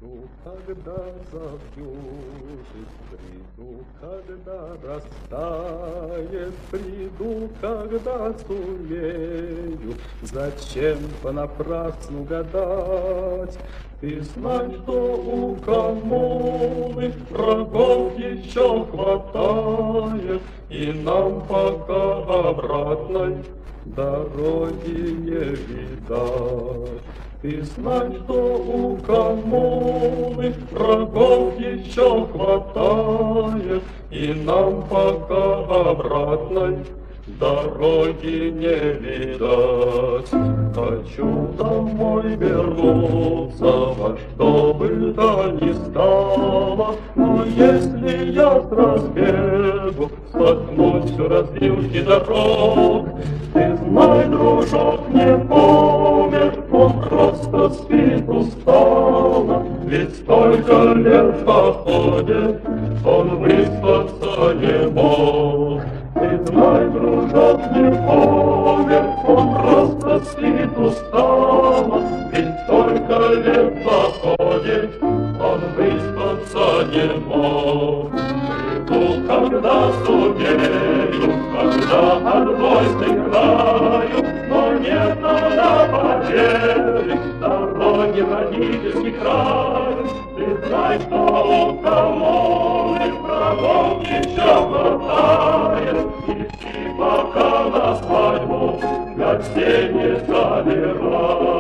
Приду, когда забьюсь, приду, когда растает, приду, когда сумею. Зачем понапрасну гадать? Ты знай, что у коммуны врагов еще хватает, и нам пока обратной дороги не видать. Ты знай, что у коммуны врагов еще хватает, и нам пока обратной дороги не видать. Хочу домой вернуться, во что бы то ни стало, но если я с разбегу споткнусь в развилке дорог, ты знай, дружок не помер, он просто спит устало, ведь столько лет в походе он выспаться не мог. Ты знай, дружок не помер, он просто спит устало, ведь столько лет в походе он выспаться не мог. Приду, когда сумею, когда от бой сыграю, но нет на потере дороги в родительский край. Ты знай, что у коммуны врагов еще хватает, и пока на свадьбу гостей не забирай.